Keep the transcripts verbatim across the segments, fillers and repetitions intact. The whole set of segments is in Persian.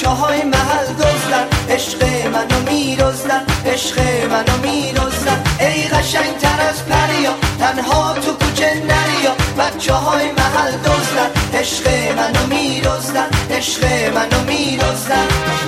بچه های محل دزدن، عشق منو میدزدن، عشق منو میدزدن. ای قشنگ تر از پریا تنها تو کوچه نریا، بچه های محل دزدن، عشق منو میدزدن، عشق منو میدزدن.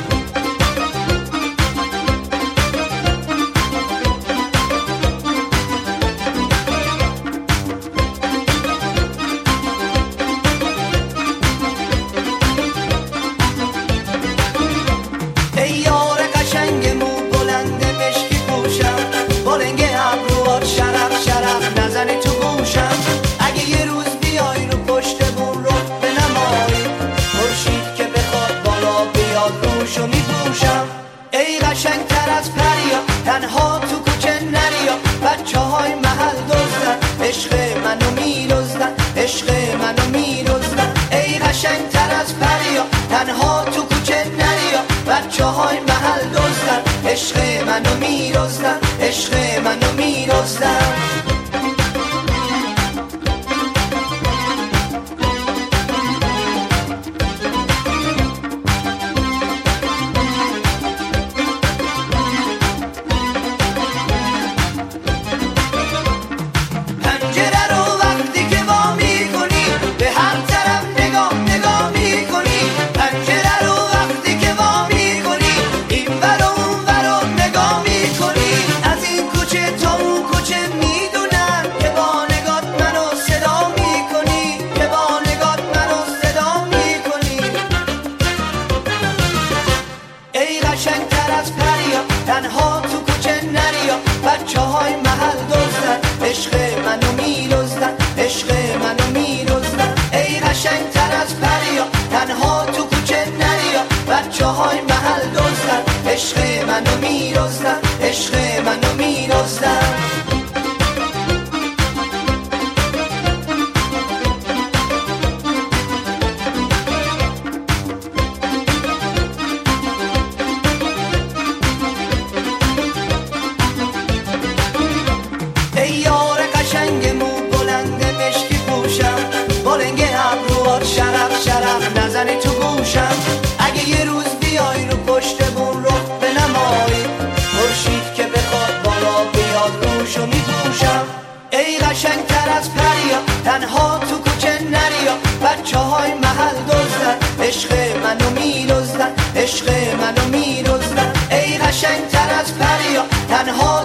ای قشنگ تر از پریا تنها تو کوچه نریا، بچه های محل دزدن، عشق منو میدزدن، عشق منو میدزدن. ای قشنگ تر از پریا تنها تو کوچه نریا، بچه های محل دزدن، عشق منو میدزدن، عشق منو میدزدن. تنها تو کوچه نریا، بچه های محل دزدن، عشق منو میدزدن، عشق منو میدزدن. ای قشنگ تر از پریا تنها تو کوچه نریا، بچه های محل دزدن، عشق منو میدزدن، عشق منو میدزدن. نزنی تو گوشم اگه یه روز بیای رو پشت بون رو بنمایی، خورشید که بخواد بالا بیاد روشو میپوشم. ای قشنگ تر از پریا تنها تو کوچه نریا، بچه های محل دزدن، عشق منو میدزدن، عشق منو میدزدن. ای قشنگ تر از پریا تنها